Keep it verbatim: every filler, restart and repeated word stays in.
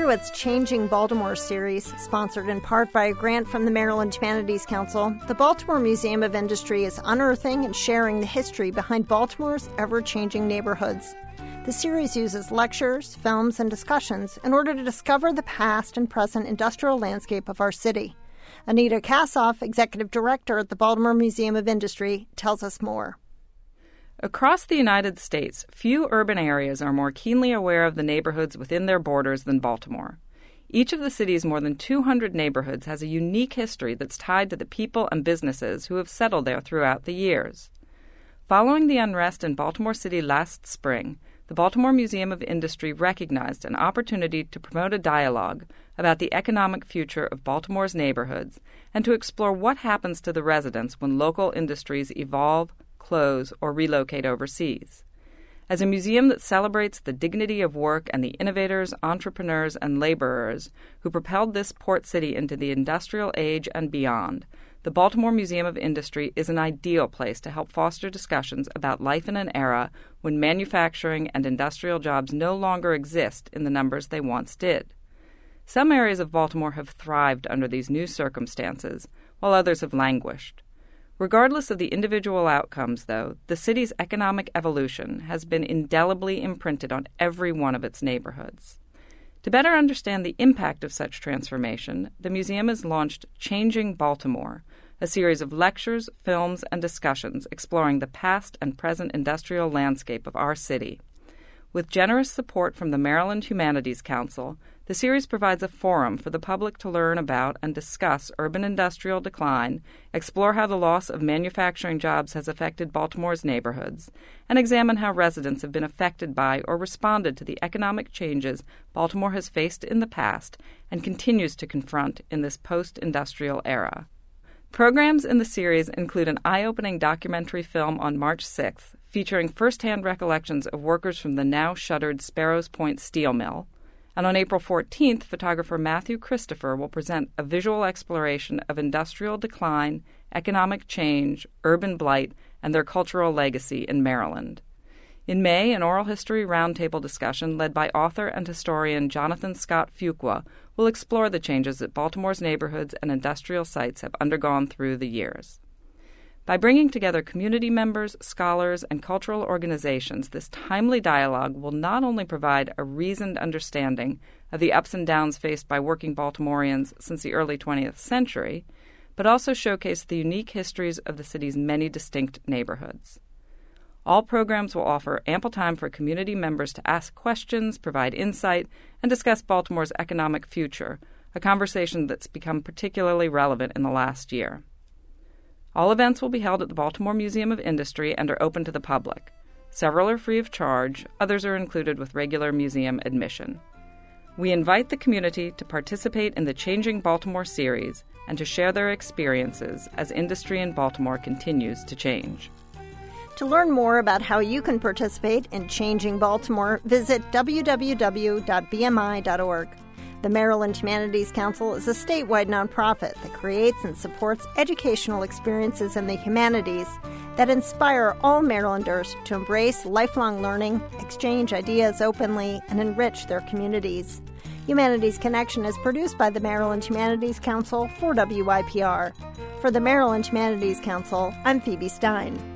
through its Changing Baltimore series, sponsored in part by a grant from the Maryland Humanities Council, the Baltimore Museum of Industry is unearthing and sharing the history behind Baltimore's ever-changing neighborhoods. The series uses lectures, films, and discussions in order to discover the past and present industrial landscape of our city. Anita Kassoff, Executive Director at the Baltimore Museum of Industry, tells us more. Across the United States, few urban areas are more keenly aware of the neighborhoods within their borders than Baltimore. Each of the city's more than two hundred neighborhoods has a unique history that's tied to the people and businesses who have settled there throughout the years. Following the unrest in Baltimore City last spring, the Baltimore Museum of Industry recognized an opportunity to promote a dialogue about the economic future of Baltimore's neighborhoods and to explore what happens to the residents when local industries evolve, close, or relocate overseas. As a museum that celebrates the dignity of work and the innovators, entrepreneurs, and laborers who propelled this port city into the industrial age and beyond, the Baltimore Museum of Industry is an ideal place to help foster discussions about life in an era when manufacturing and industrial jobs no longer exist in the numbers they once did. Some areas of Baltimore have thrived under these new circumstances, while others have languished. Regardless of the individual outcomes, though, the city's economic evolution has been indelibly imprinted on every one of its neighborhoods. To better understand the impact of such transformation, the museum has launched Changing Baltimore, a series of lectures, films, and discussions exploring the past and present industrial landscape of our city. With generous support from the Maryland Humanities Council, the series provides a forum for the public to learn about and discuss urban industrial decline, explore how the loss of manufacturing jobs has affected Baltimore's neighborhoods, and examine how residents have been affected by or responded to the economic changes Baltimore has faced in the past and continues to confront in this post-industrial era. Programs in the series include an eye-opening documentary film on March sixth featuring first-hand recollections of workers from the now-shuttered Sparrows Point Steel Mill, and on April fourteenth, photographer Matthew Christopher will present a visual exploration of industrial decline, economic change, urban blight, and their cultural legacy in Maryland. In May, an oral history roundtable discussion led by author and historian Jonathan Scott Fuqua will explore the changes that Baltimore's neighborhoods and industrial sites have undergone through the years. By bringing together community members, scholars, and cultural organizations, this timely dialogue will not only provide a reasoned understanding of the ups and downs faced by working Baltimoreans since the early twentieth century, but also showcase the unique histories of the city's many distinct neighborhoods. All programs will offer ample time for community members to ask questions, provide insight, and discuss Baltimore's economic future, a conversation that's become particularly relevant in the last year. All events will be held at the Baltimore Museum of Industry and are open to the public. Several are free of charge, others are included with regular museum admission. We invite the community to participate in the Changing Baltimore series and to share their experiences as industry in Baltimore continues to change. To learn more about how you can participate in Changing Baltimore, visit w w w dot b m i dot org. The Maryland Humanities Council is a statewide nonprofit that creates and supports educational experiences in the humanities that inspire all Marylanders to embrace lifelong learning, exchange ideas openly, and enrich their communities. Humanities Connection is produced by the Maryland Humanities Council for W Y P R. For the Maryland Humanities Council, I'm Phoebe Stein.